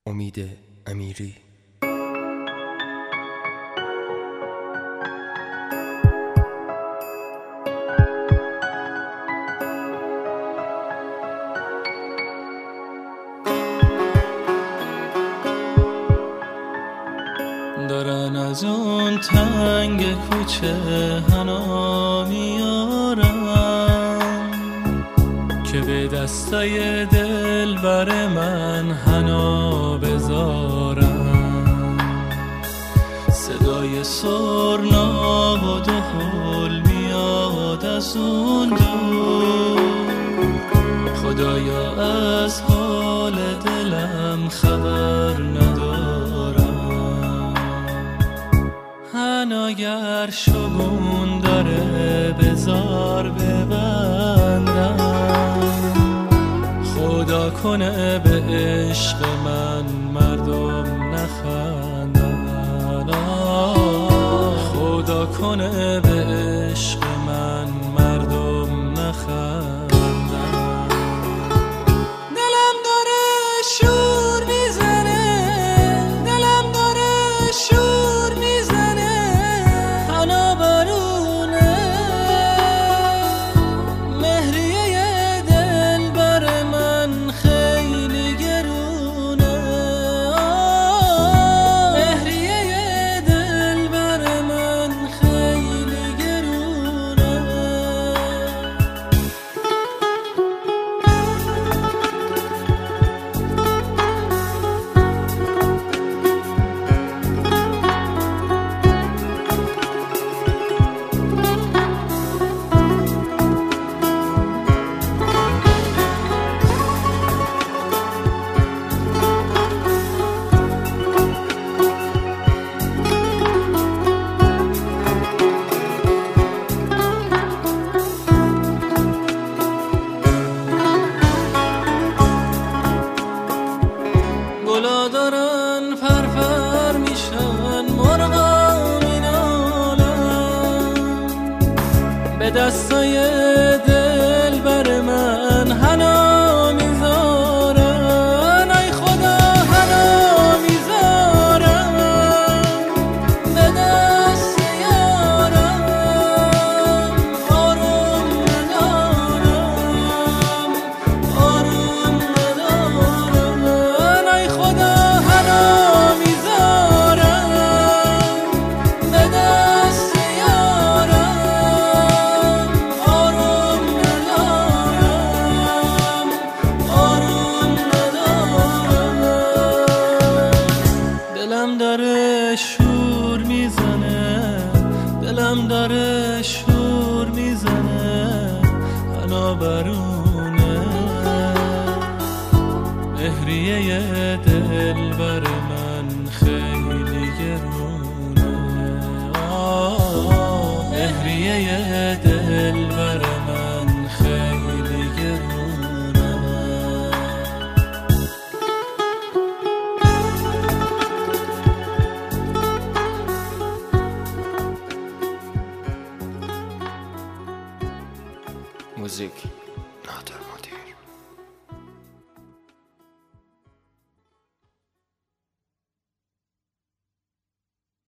امید امیری. دارن از اون تنگ کوچه حنا میارن که به دستای دل بر من حنا بذارن. صدای سرنا و دهل میاد از اون دور، خدایا از حال دلم خبر ندارم. اگر شگون داره بذار ببندم، خدا کنه به عشق من مردم نخندن. خدا کنه به عشق من مردم نخندن. دلم داره شور میزنه، دلم داره شور میزنه، حنا برونه مهریه دل بر من خیلی گرونه. مهریه دل بر من خیلی گرونه. گلا دارن فرفر میشن، مرغا مینالن، به دستای دل بر من حنا میذارن. ای خدا حنا میذارن به دست یارم، آروم ندارم، آروم ندارم. ای خدا حنا میذارم به دست یارم، آروم ندارم، آروم ندارم. دلم داره شور میزنه، دلم داره شور میزنه، حنا برونه مهریه دل بر من خیلی گرونه. مهریه دل بر من خیلی گرونه. موزیک نادر.